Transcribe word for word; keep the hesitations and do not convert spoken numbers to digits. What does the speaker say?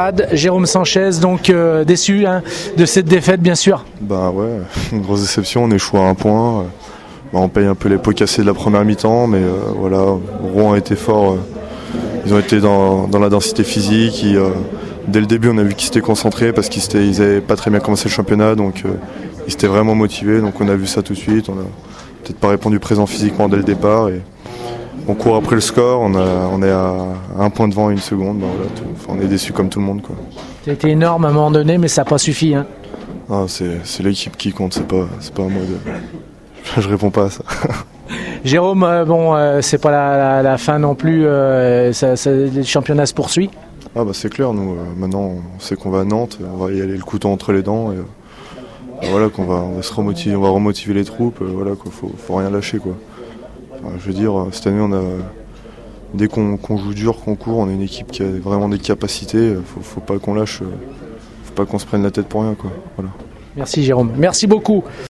camarade Jérôme Sanchez, donc euh, déçu hein, de cette défaite bien sûr. Bah ouais, une grosse déception, on échoue à un point. Bah, on paye un peu les pots cassés de la première mi-temps, mais euh, voilà, Rouen a été fort. Euh, ils ont été dans, dans la densité physique. Et, euh, dès le début, on a vu qu'ils s'étaient concentrés parce qu'ils n'avaient pas très bien commencé le championnat, donc euh, ils étaient vraiment motivés. Donc on a vu ça tout de suite. On a peut-être pas répondu présent physiquement dès le départ. Et on court après le score, on, a, on est à un point devant une seconde. Bah, voilà, tout, enfin, on est déçus comme tout le monde, quoi. Ça a été énorme à un moment donné, mais ça n'a pas suffi. Hein. Ah, c'est, c'est l'équipe qui compte, c'est pas, c'est pas à moi de... Je réponds pas à ça. Jérôme, euh, bon, euh, c'est pas la, la, la fin non plus. Euh, ça, ça, le championnat se poursuit. Ah bah c'est clair. Nous, euh, maintenant, on sait qu'on va à Nantes, on va y aller le couteau entre les dents. Et, euh, voilà, qu'on va, on va se remotiver, on va remotiver les troupes. Euh, voilà, quoi, faut, faut rien lâcher, quoi. Enfin, je veux dire, cette année, on a, dès qu'on, qu'on joue dur, qu'on court, on est une équipe qui a vraiment des capacités. Faut, faut pas qu'on lâche, faut pas qu'on se prenne la tête pour rien, quoi. Voilà. Merci Jérôme. Merci beaucoup.